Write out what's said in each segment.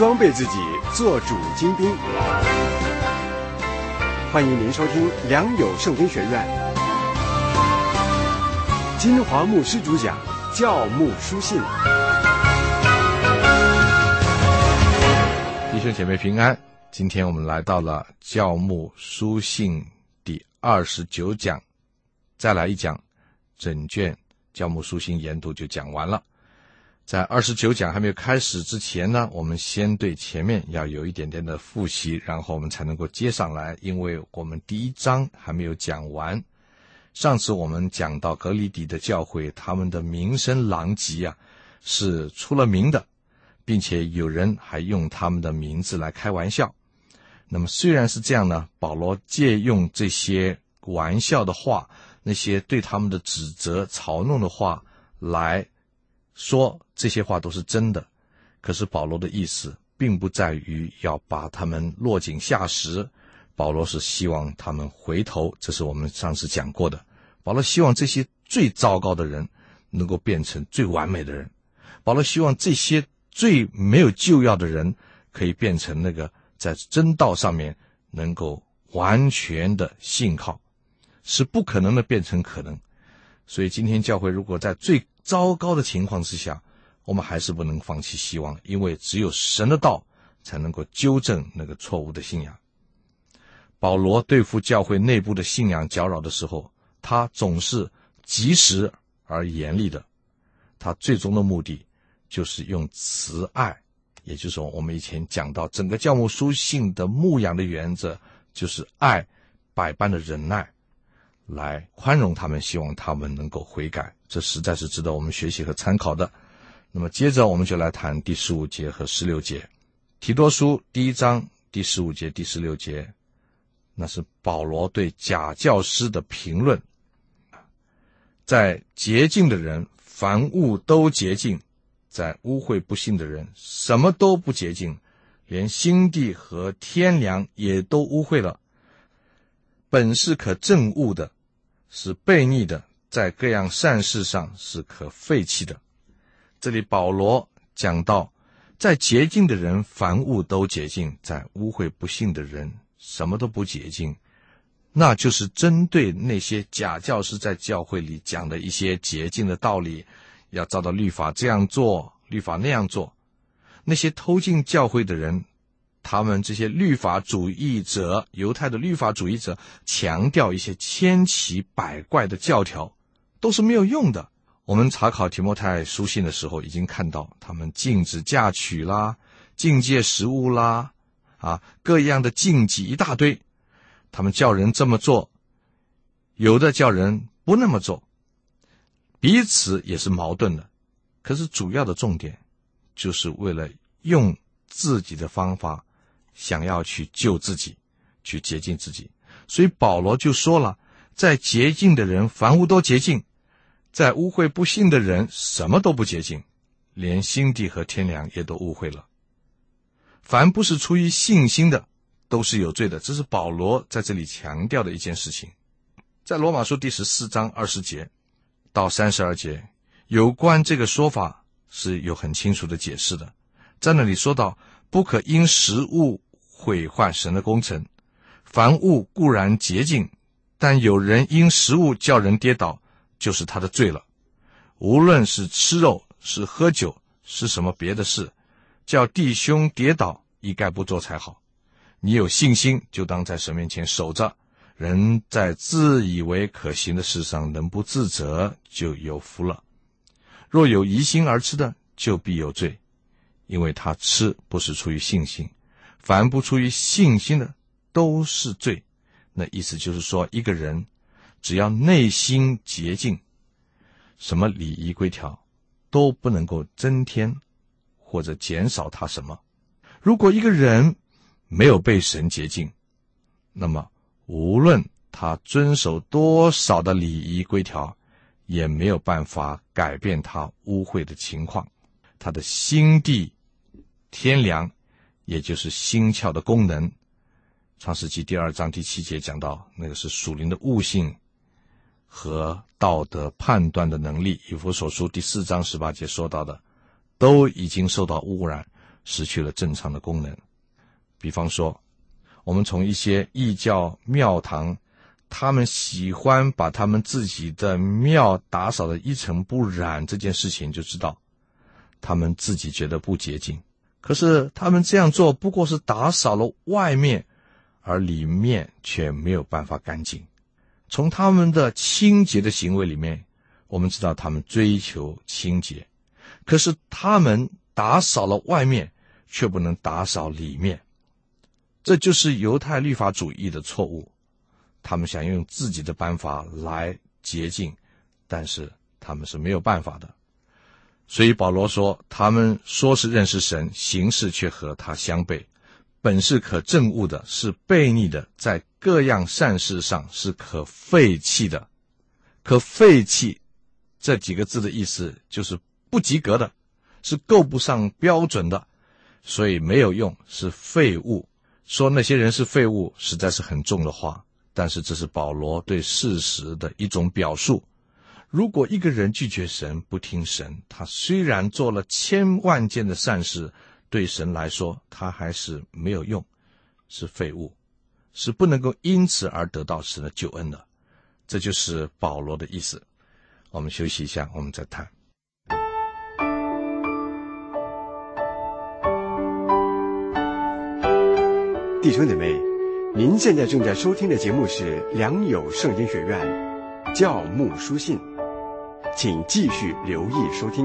装备自己，做主精兵。欢迎您收听良友圣经学院。金华牧师主讲教牧书信。 弟兄姐妹平安，今天我们来到了教牧书信第29讲，再来一讲，整卷教牧书信研读就讲完了。在29讲还没有开始之前呢，我们先对前面要有一点点的复习，然后我们才能够接上来，因为我们第一章还没有讲完。上次我们讲到格里底的教会，他们的名声狼藉啊，是出了名的，并且有人还用他们的名字来开玩笑。那么虽然是这样呢，保罗借用这些玩笑的话，那些对他们的指责嘲弄的话来说，这些话都是真的，可是保罗的意思并不在于要把他们落井下石，保罗是希望他们回头，这是我们上次讲过的。保罗希望这些最糟糕的人能够变成最完美的人，保罗希望这些最没有救药的人可以变成那个在真道上面能够完全的信靠，使不可能的变成可能。所以今天教会如果在最糟糕的情况之下，我们还是不能放弃希望，因为只有神的道才能够纠正那个错误的信仰。保罗对付教会内部的信仰搅扰的时候，他总是及时而严厉的，他最终的目的就是用慈爱，也就是我们以前讲到整个教牧书信的牧养的原则，就是爱百般的忍耐，来宽容他们，希望他们能够悔改，这实在是值得我们学习和参考的。那么接着我们就来谈第15节和16节。提多书第1章第15节第16节，那是保罗对假教师的评论。在洁净的人凡物都洁净，在污秽不信的人什么都不洁净，连心地和天良也都污秽了。本是可憎恶的，是悖逆的，在各样善事上是可废弃的。这里保罗讲到，在洁净的人凡物都洁净，在污秽不信的人什么都不洁净，那就是针对那些假教师在教会里讲的一些洁净的道理，要照着律法这样做，律法那样做。那些偷进教会的人，他们这些律法主义者，犹太的律法主义者，强调一些千奇百怪的教条，都是没有用的。我们查考提摩太书信的时候已经看到，他们禁止嫁娶啦，禁戒食物啦，各样的禁忌一大堆，他们叫人这么做，有的叫人不那么做，彼此也是矛盾的。可是主要的重点就是为了用自己的方法想要去救自己，去洁净自己。所以保罗就说了，在洁净的人凡物都洁净，在污秽不信的人什么都不洁净，连心地和天良也都污秽了。凡不是出于信心的都是有罪的，这是保罗在这里强调的一件事情。在罗马书第14章20节到32节，有关这个说法是有很清楚的解释的。在那里说到，不可因食物毁坏神的工程，凡物固然洁净，但有人因食物叫人跌倒，就是他的罪了。无论是吃肉，是喝酒，是什么别的事，叫弟兄跌倒，一概不做才好。你有信心，就当在神面前守着，人在自以为可行的事上能不自责，就有福了。若有疑心而吃的，就必有罪，因为他吃不是出于信心，凡不出于信心的都是罪。那意思就是说，一个人只要内心洁净，什么礼仪规条都不能够增添或者减少他什么。如果一个人没有被神洁净，那么无论他遵守多少的礼仪规条，也没有办法改变他污秽的情况。他的心地天良，也就是心窍的功能，创世纪第2章第7节讲到，那个是属灵的悟性和道德判断的能力。以弗所书第4章18节说到的，都已经受到污染， 失去了正常的功能。比方说，我们从一些异教庙堂，他们喜欢把他们自己的庙打扫得一尘不染这件事情就知道，他们自己觉得不洁净，可是他们这样做不过是打扫了外面，而里面却没有办法干净。从他们的清洁的行为里面，我们知道他们追求清洁，可是他们打扫了外面，却不能打扫里面。这就是犹太律法主义的错误，他们想用自己的办法来洁净，但是他们是没有办法的。所以保罗说，他们说是认识神，行事却和他相悖，本是可憎恶的，是悖逆的，在各样善事上是可废弃的。可废弃这几个字的意思就是不及格的，是够不上标准的，所以没有用，是废物。说那些人是废物实在是很重的话，但是这是保罗对事实的一种表述。如果一个人拒绝神，不听神，他虽然做了千万件的善事，对神来说他还是没有用，是废物，是不能够因此而得到神的救恩的。这就是保罗的意思。我们休息一下，我们再谈。 弟兄姐妹，您现在正在收听的节目是良友圣经学院教牧书信，请继续留意收听。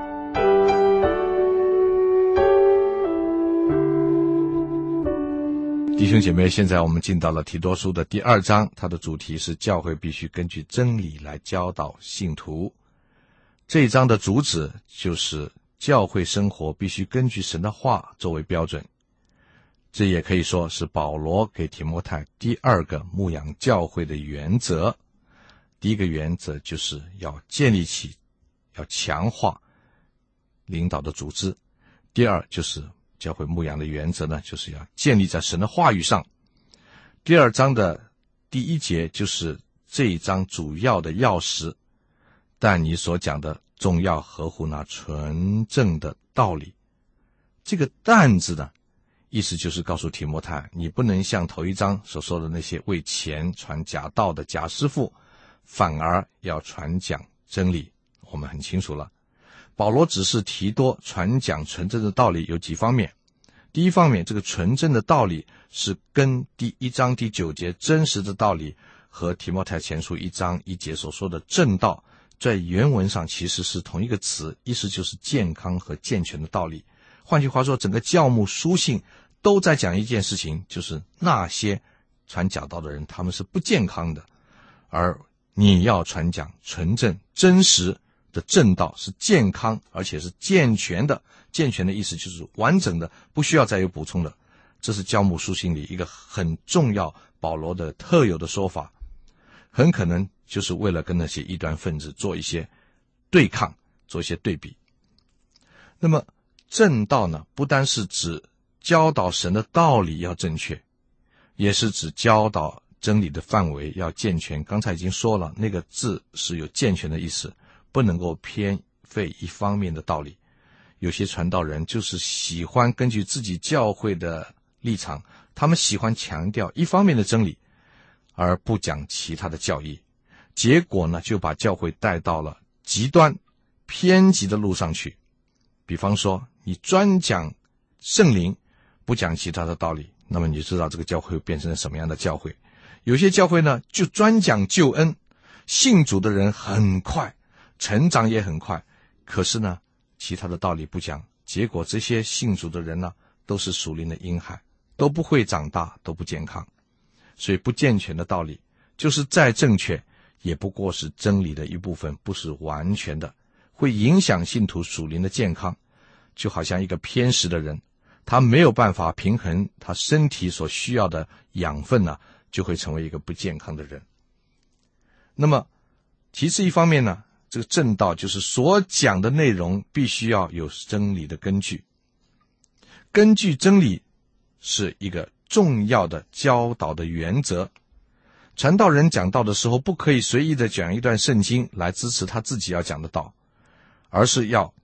弟兄姐妹，现在我们进到了提多书的第2章，它的主题是教会必须根据真理来教导信徒。这一章的主旨就是教会生活必须根据神的话作为标准。这也可以说是保罗给提摩太第2个牧养教会的原则。第一个原则就是要建立起，要强化领导的组织。第二就是教会牧养的原则呢，就是要建立在神的话语上。第2章的第1节就是这一章主要的要旨，但你所讲的总要合乎那纯正的道理。这个但字呢，意思就是告诉提摩太，你不能像头1章所说的那些为钱传假道的假师傅，反而要传讲真理。我们很清楚了，保罗只是提多传讲纯正的道理有几方面。第一方面，这个纯正的道理是跟第1章第9节真实的道理和提摩太前书1章1节所说的正道，在原文上其实是同一个词，意思就是健康和健全的道理。换句话说，整个教牧书信都在讲一件事情，就是那些传假道的人，他们是不健康的，而你要传讲纯正真实的正道，是健康而且是健全的。健全的意思就是完整的，不需要再有补充的。这是教牧书信里一个很重要保罗的特有的说法，很可能就是为了跟那些异端分子做一些对抗，做一些对比。那么正道呢，不单是指教导神的道理要正确，也是指教导真理的范围要健全。刚才已经说了，那个字是有健全的意思，不能够偏废一方面的道理。有些传道人就是喜欢根据自己教会的立场，他们喜欢强调一方面的真理，而不讲其他的教义，结果呢，就把教会带到了极端偏激的路上去。比方说，你专讲圣灵，不讲其他的道理，那么你就知道这个教会变成了什么样的教会。有些教会呢，就专讲救恩，信主的人很快，成长也很快，可是呢，其他的道理不讲，结果这些信主的人呢，都是属灵的婴孩，都不会长大，都不健康。所以不健全的道理，就是再正确，也不过是真理的一部分，不是完全的，会影响信徒属灵的健康。就好像一个偏食的人，他没有办法平衡他身体所需要的养分呢，就会成为一个不健康的人。那么其次一方面呢，这个正道就是所讲的内容必须要有真理的根据。根据真理是一个重要的教导的原则。传道人讲道的时候，不可以随意的讲一段圣经来支持他自己要讲的道，而是要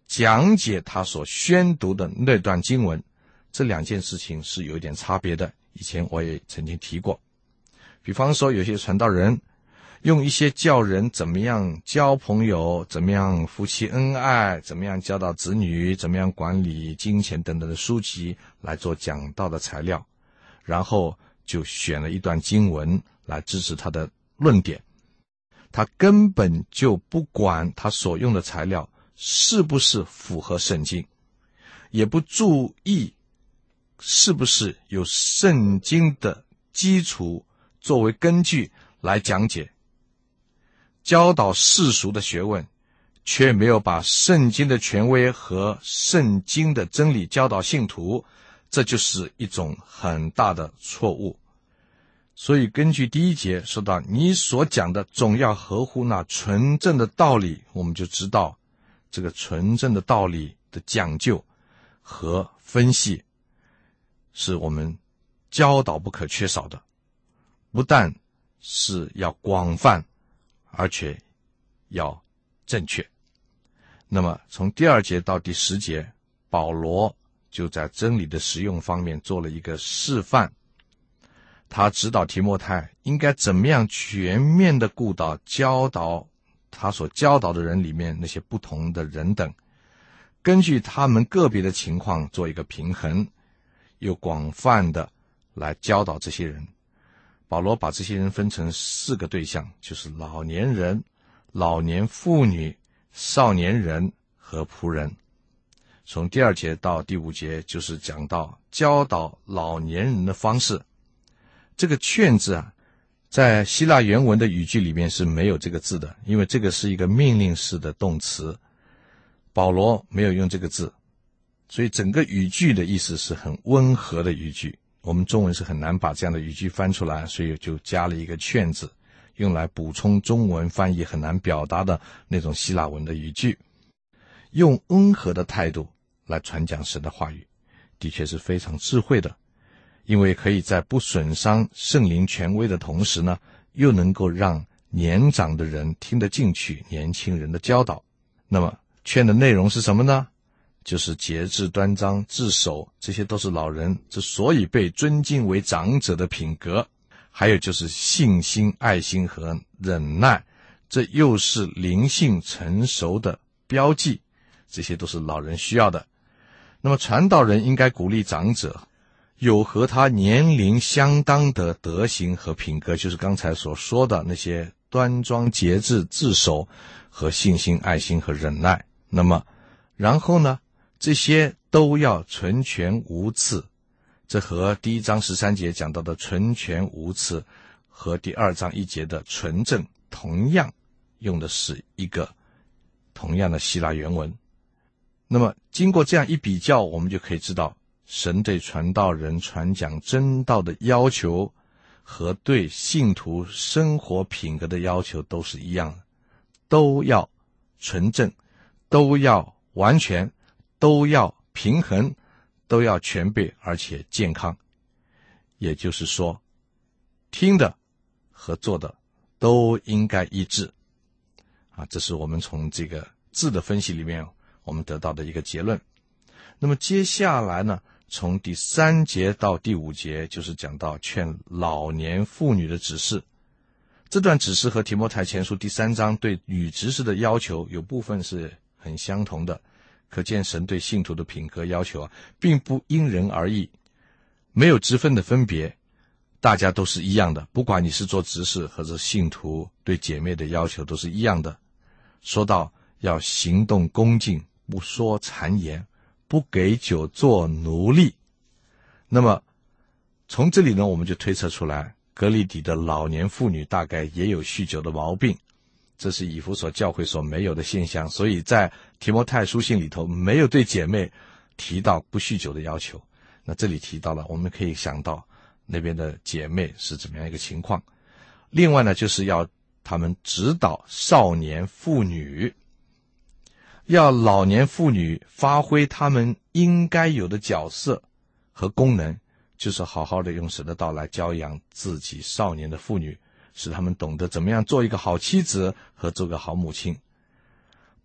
讲解他所宣读的那段经文，这两件事情是有一点差别的。以前我也曾经提过，比方说有些传道人用一些教人怎么样交朋友，怎么样夫妻恩爱，怎么样教导子女，怎么样管理金钱等等的书籍来做讲道的材料，然后就选了一段经文来支持他的论点。他根本就不管他所用的材料是不是符合圣经，也不注意是不是有圣经的基础作为根据来讲解，教导世俗的学问，却没有把圣经的权威和圣经的真理教导信徒，这就是一种很大的错误。所以根据第一节说到，你所讲的总要合乎那纯正的道理，我们就知道这个纯正的道理的讲究和分析是我们教导不可缺少的，不但是要广泛，而且要正确。那么从第2节到第10节，保罗就在真理的实用方面做了一个示范，他指导提摩太应该怎么样全面的顾到教导他所教导的人里面那些不同的人等，根据他们个别的情况做一个平衡，又广泛的来教导这些人。保罗把这些人分成4个对象，就是老年人、老年妇女、少年人和仆人。从第2节到第5节就是讲到教导老年人的方式。这个劝字啊，在希腊原文的语句里面是没有这个字的，因为这个是一个命令式的动词，保罗没有用这个字，所以整个语句的意思是很温和的语句。我们中文是很难把这样的语句翻出来，所以就加了一个劝字，用来补充中文翻译很难表达的那种希腊文的语句。用温和的态度来传讲神的话语，的确是非常智慧的，因为可以在不损伤圣灵权威的同时呢，又能够让年长的人听得进去年轻人的教导。那么劝的内容是什么呢？就是节制端庄、自守，这些都是老人之所以被尊敬为长者的品格。还有就是信心、爱心和忍耐，这又是灵性成熟的标记，这些都是老人需要的。那么传道人应该鼓励长者有和他年龄相当的德行和品格，就是刚才所说的那些端庄、节制、自守和信心、爱心和忍耐。那么然后呢，这些都要纯全无刺，这和第1章13节讲到的纯全无刺和第2章1节的纯正同样用的是一个同样的希腊原文。那么经过这样一比较，我们就可以知道神对传道人传讲真道的要求和对信徒生活品格的要求都是一样的，都要纯正，都要完全，都要平衡，都要全备而且健康。也就是说，听的和做的都应该一致这是我们从这个字的分析里面我们得到的一个结论。那么接下来呢，从第3节到第5节就是讲到劝老年妇女的指示。这段指示和提摩太前书第3章对女执事的要求有部分是很相同的，可见神对信徒的品格要求并不因人而异，没有职分的分别，大家都是一样的，不管你是做执事或者信徒，对姐妹的要求都是一样的。说到要行动恭敬，不说谗言，不给酒做奴隶。那么从这里呢，我们就推测出来，革哩底的老年妇女大概也有酗酒的毛病，这是以弗所教会所没有的现象，所以在提摩太书信里头没有对姐妹提到不酗酒的要求。那这里提到了，我们可以想到那边的姐妹是怎么样一个情况。另外呢，就是要他们指导少年妇女，要老年妇女发挥他们应该有的角色和功能，就是好好的用神的道来教养自己少年的妇女，使他们懂得怎么样做一个好妻子和做个好母亲。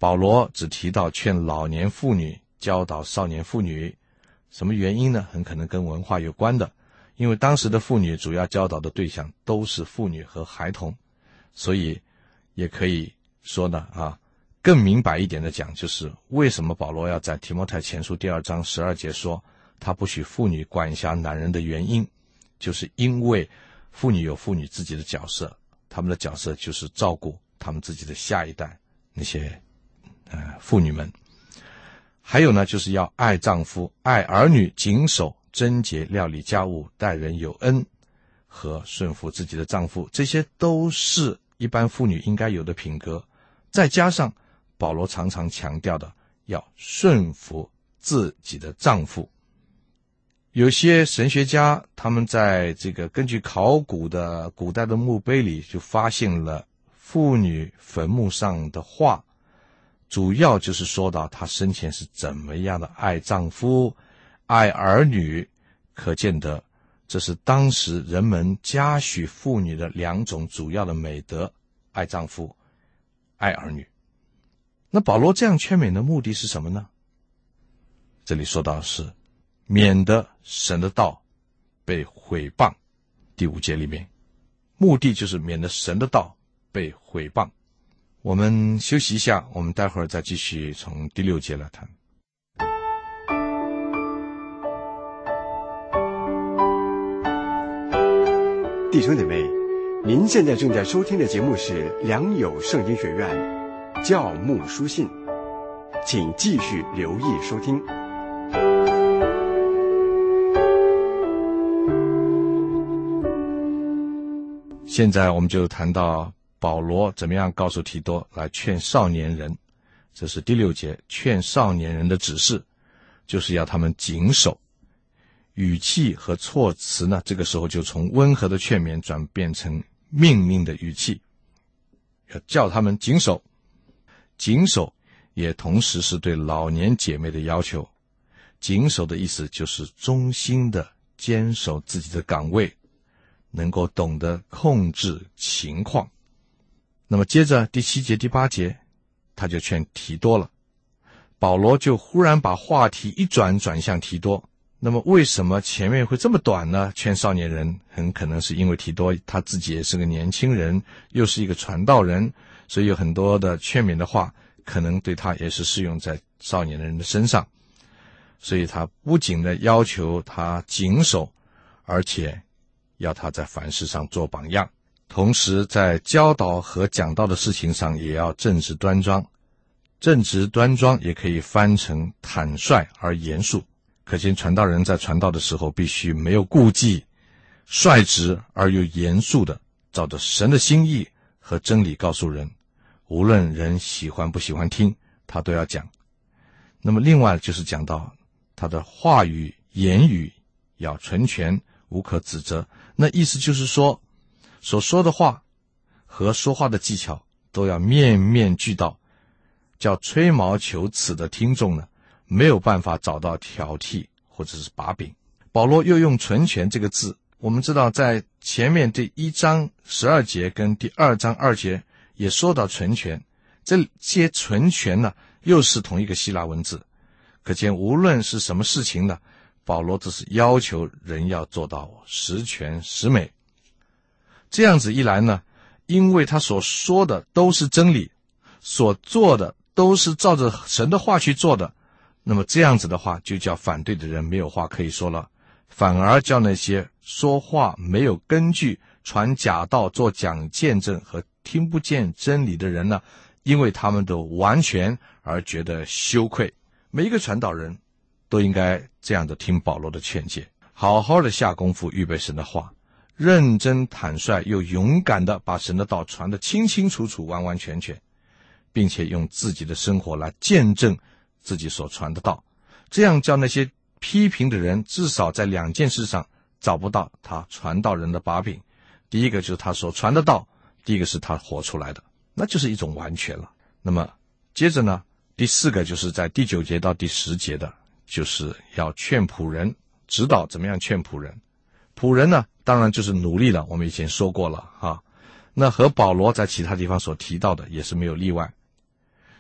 保罗只提到劝老年妇女教导少年妇女，什么原因呢？很可能跟文化有关的，因为当时的妇女主要教导的对象都是妇女和孩童，所以也可以说呢更明白一点的讲，就是为什么保罗要在提摩太前书2章12节说他不许妇女管辖男人的原因，就是因为妇女有妇女自己的角色，他们的角色就是照顾他们自己的下一代，那些妇女们。还有呢，就是要爱丈夫，爱儿女，谨守贞洁，料理家务，待人有恩，和顺服自己的丈夫，这些都是一般妇女应该有的品格。再加上保罗常常强调的要顺服自己的丈夫。有些神学家他们在这个根据考古的古代的墓碑里就发现了妇女坟墓上的画，主要就是说到她生前是怎么样的爱丈夫爱儿女，可见得这是当时人们嘉许妇女的2种主要的美德，爱丈夫爱儿女。那保罗这样劝勉的目的是什么呢？这里说到是免得神的道被毁谤，第5节里面目的就是免得神的道被毁谤。我们休息一下，我们待会儿再继续从第6节来谈。 弟兄姐妹，您现在正在收听的节目是良友圣经学院教牧书信，请继续留意收听。 现在我们就谈到保罗怎么样告诉提多来劝少年人，这是第6节，劝少年人的指示，就是要他们谨守。语气和措辞呢，这个时候就从温和的劝勉转变成命令的语气，要叫他们谨守。谨守也同时是对老年姐妹的要求。谨守的意思就是忠心的坚守自己的岗位，能够懂得控制情况。那么接着第7节第8节他就劝提多了，保罗就忽然把话题一转向提多。那么为什么前面会这么短呢？劝少年人很可能是因为提多他自己也是个年轻人，又是一个传道人，所以有很多的劝勉的话可能对他也是适用在少年人的身上。所以他不仅的要求他谨守，而且要他在凡事上做榜样，同时在教导和讲道的事情上也要正直端庄。正直端庄也可以翻成坦率而严肃，可见传道人在传道的时候必须没有顾忌，率直而又严肃的照着神的心意和真理告诉人，无论人喜欢不喜欢听，他都要讲。那么另外就是讲到他的话语言语要纯全，无可指责。那意思就是说，所说的话和说话的技巧都要面面俱到，叫吹毛求疵的听众呢没有办法找到挑剔或者是把柄。保罗又用纯全这个字，我们知道在前面第1章12节跟第2章2节也说到纯全，这些纯全呢又是同一个希腊文字，可见无论是什么事情呢，保罗只是要求人要做到十全十美。这样子一来呢，因为他所说的都是真理，所做的都是照着神的话去做的，那么这样子的话就叫反对的人没有话可以说了，反而叫那些说话没有根据、传假道、做假见证和听不见真理的人呢，因为他们的完全而觉得羞愧。每一个传道人都应该这样的听保罗的劝诫，好好的下功夫预备神的话，认真坦率又勇敢的把神的道传得清清楚楚、完完全全，并且用自己的生活来见证自己所传的道，这样叫那些批评的人至少在2件事上找不到他传道人的把柄。第一个就是他所传的道，第一个是他活出来的，那就是一种完全了。那么接着呢，第4个就是在第9节到第10节的，就是要劝仆人，指导怎么样劝仆人。仆人呢当然就是奴隶了，我们以前说过了那和保罗在其他地方所提到的也是没有例外。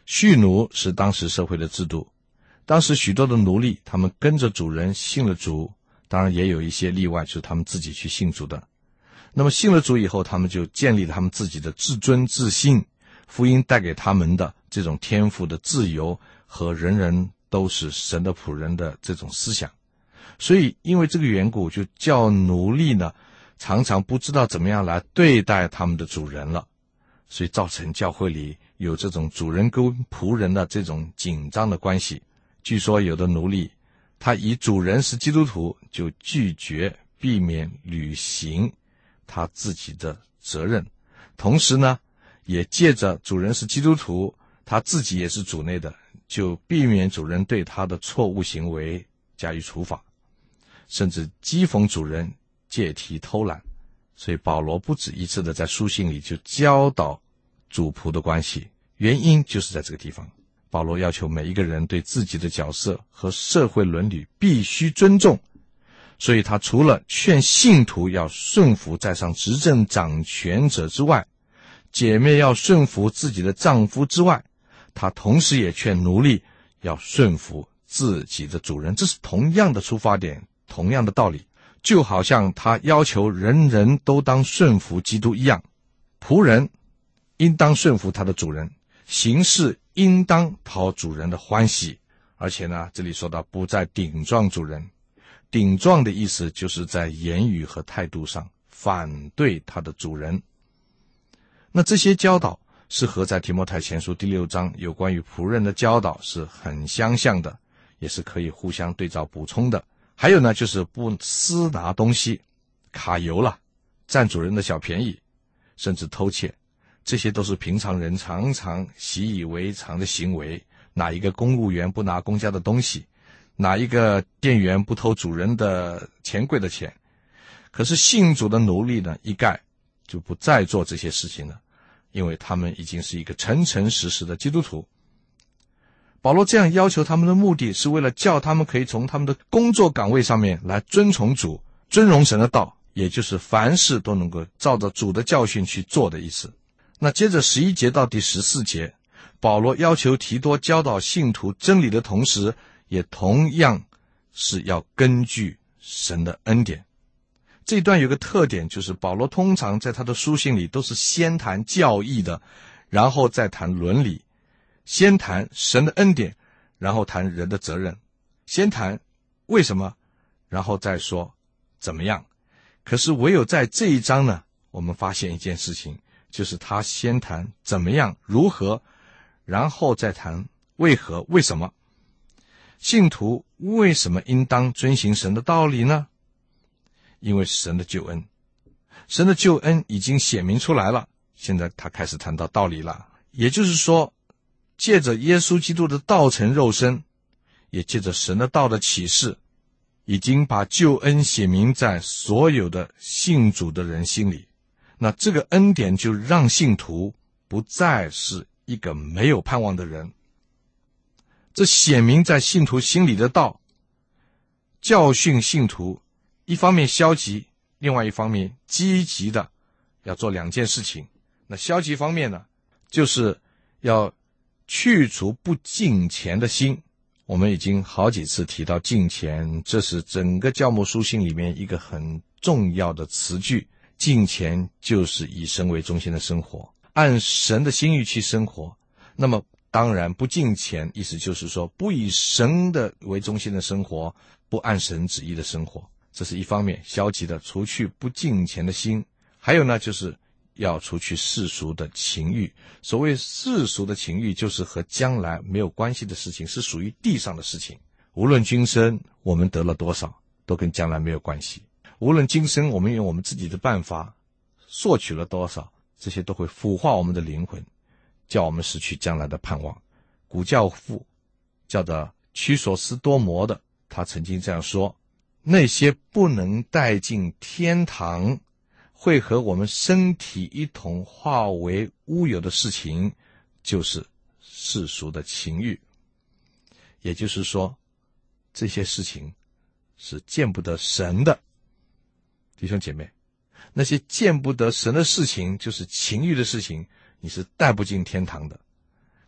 蓄奴是当时社会的制度，当时许多的奴隶他们跟着主人信了主，当然也有一些例外，就是他们自己去信主的。那么信了主以后，他们就建立了他们自己的自尊自信，福音带给他们的这种天赋的自由和人人都是神的仆人的这种思想。所以因为这个缘故，就叫奴隶呢常常不知道怎么样来对待他们的主人了，所以造成教会里有这种主人跟仆人的这种紧张的关系。据说有的奴隶他以主人是基督徒，就拒绝避免履行他自己的责任，同时呢也借着主人是基督徒，他自己也是主内的，就避免主人对他的错误行为加以处罚，甚至讥讽主人借题偷懒。所以保罗不止一次的在书信里就教导主仆的关系，原因就是在这个地方。保罗要求每一个人对自己的角色和社会伦理必须尊重，所以他除了劝信徒要顺服在上执政掌权者之外，姐妹要顺服自己的丈夫之外，他同时也劝奴隶要顺服自己的主人。这是同样的出发点，同样的道理，就好像他要求人人都当顺服基督一样。仆人应当顺服他的主人，行事应当讨主人的欢喜。而且呢，这里说到不再顶撞主人，顶撞的意思就是在言语和态度上反对他的主人。那这些教导是和在提摩太前书第6章有关于仆人的教导是很相像的，也是可以互相对照补充的。还有呢，就是不私拿东西，卡油了，占主人的小便宜，甚至偷窃，这些都是平常人常常习以为常的行为。哪一个公务员不拿公家的东西？哪一个店员不偷主人的钱柜的钱？可是信主的奴隶呢，一概就不再做这些事情了，因为他们已经是一个诚诚实实的基督徒。保罗这样要求他们的目的是为了叫他们可以从他们的工作岗位上面来遵从主，尊荣神的道，也就是凡事都能够照着主的教训去做的意思。那接着11节到第14节，保罗要求提多教导信徒真理的同时，也同样是要根据神的恩典。这一段有个特点，就是保罗通常在他的书信里都是先谈教义的，然后再谈伦理，先谈神的恩典，然后谈人的责任，先谈为什么，然后再说怎么样。可是唯有在这一章呢，我们发现一件事情，就是他先谈怎么样如何，然后再谈为何为什么。信徒为什么应当遵行神的道理呢？因为神的救恩，神的救恩已经显明出来了。现在他开始谈到道理了，也就是说，借着耶稣基督的道成肉身，也借着神的道的启示，已经把救恩写明在所有的信主的人心里。那这个恩典就让信徒不再是一个没有盼望的人。这显明在信徒心里的道，教训信徒，一方面消极，另外一方面积极的要做两件事情。那消极方面呢，就是要去除不敬虔的心。我们已经好几次提到敬虔，这是整个教牧书信里面一个很重要的词句。敬虔就是以神为中心的生活，按神的心意去生活。那么当然不敬虔，意思就是说不以神的为中心的生活，不按神旨意的生活，这是一方面，消极的除去不敬虔的心。还有呢，就是要除去世俗的情欲。所谓世俗的情欲，就是和将来没有关系的事情，是属于地上的事情。无论今生我们得了多少，都跟将来没有关系。无论今生我们用我们自己的办法索取了多少，这些都会腐化我们的灵魂，叫我们失去将来的盼望。古教父叫做屈索斯多摩的，他曾经这样说，那些不能带进天堂，会和我们身体一同化为乌有的事情，就是世俗的情欲。也就是说，这些事情是见不得神的。弟兄姐妹，那些见不得神的事情，就是情欲的事情，你是带不进天堂的。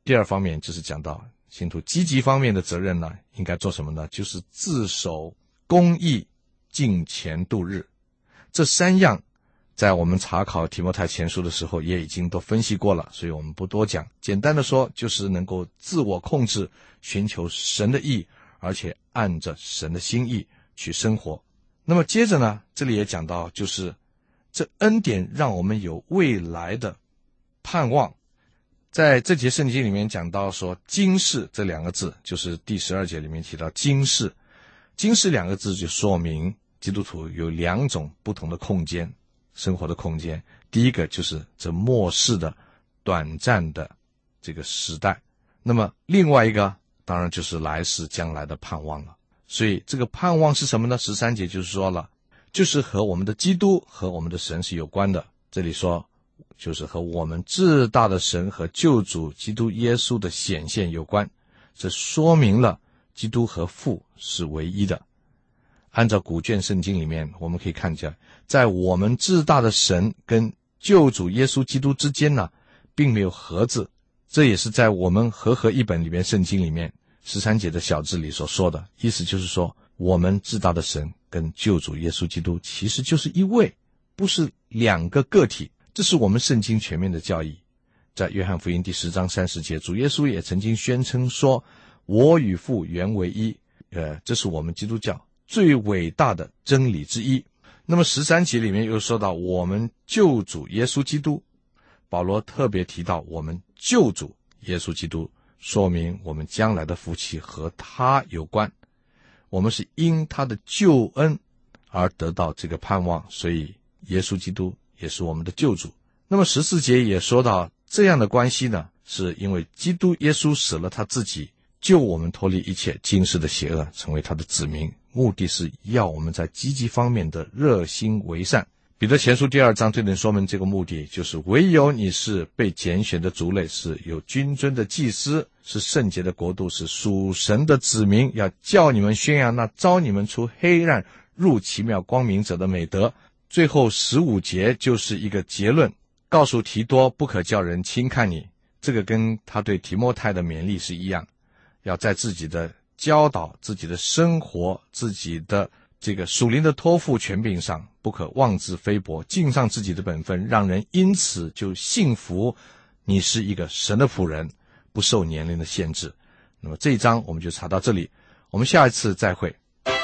第二方面就是讲到信徒积极方面的责任呢，应该做什么呢？就是自守公义，敬虔度日。这三样在我们查考提摩太前书的时候也已经都分析过了，所以我们不多讲。简单的说，就是能够自我控制，寻求神的义，而且按着神的心意去生活。那么接着呢，这里也讲到，就是这恩典让我们有未来的盼望。在这节圣经里面讲到说今世这两个字，就是第12节里面提到今世。今世两个字就说明基督徒有两种不同的空间，生活的空间。第一个就是这末世的短暂的这个时代，那么另外一个当然就是来世将来的盼望了。所以这个盼望是什么呢？13节就是说了，就是和我们的基督和我们的神是有关的。这里说就是和我们至大的神和救主基督耶稣的显现有关。这说明了基督和父是唯一的。按照古卷圣经里面我们可以看见，在我们至大的神跟救主耶稣基督之间呢，并没有和字。这也是在我们和合译本里面圣经里面13节的小字里所说的，意思就是说我们至大的神跟救主耶稣基督其实就是一位，不是两个个体。这是我们圣经全面的教义。在约翰福音第10章30节，主耶稣也曾经宣称说，我与父原为一。这是我们基督教最伟大的真理之一。那么13节里面又说到我们救主耶稣基督，保罗特别提到我们救主耶稣基督，说明我们将来的福气和他有关。我们是因他的救恩而得到这个盼望，所以耶稣基督也是我们的救主。那么14节也说到这样的关系呢，是因为基督耶稣死了他自己，救我们脱离一切今世的邪恶，成为他的子民，目的是要我们在积极方面的热心为善。彼得前书第2章对人说明这个目的，就是唯有你是被拣选的族类，是有君尊的祭司，是圣洁的国度，是属神的子民，要叫你们宣扬那召你们出黑暗入奇妙光明者的美德。最后15节就是一个结论，告诉提多不可叫人轻看你。这个跟他对提摩太的勉励是一样，要在自己的教导、自己的生活、自己的这个属灵的托付权柄上，不可妄自菲薄，尽上自己的本分，让人因此就信服你是一个神的仆人，不受年龄的限制。那么这一章我们就查到这里，我们下一次再会。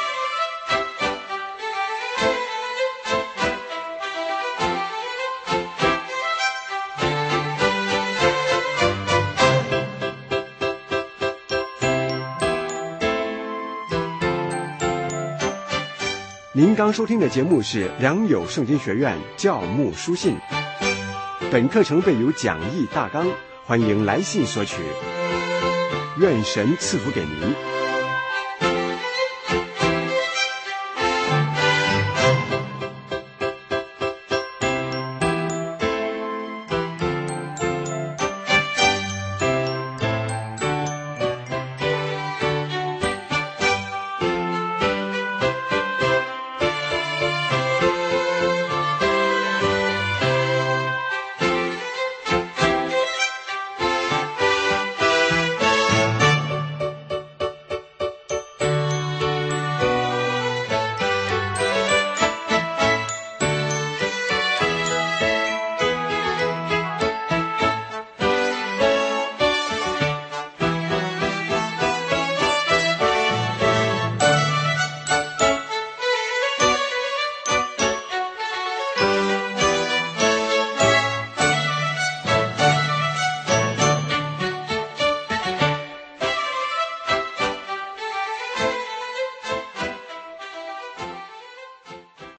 您刚收听的节目是良友圣经学院教牧书信，本课程备有讲义大纲，欢迎来信索取。愿神赐福给您。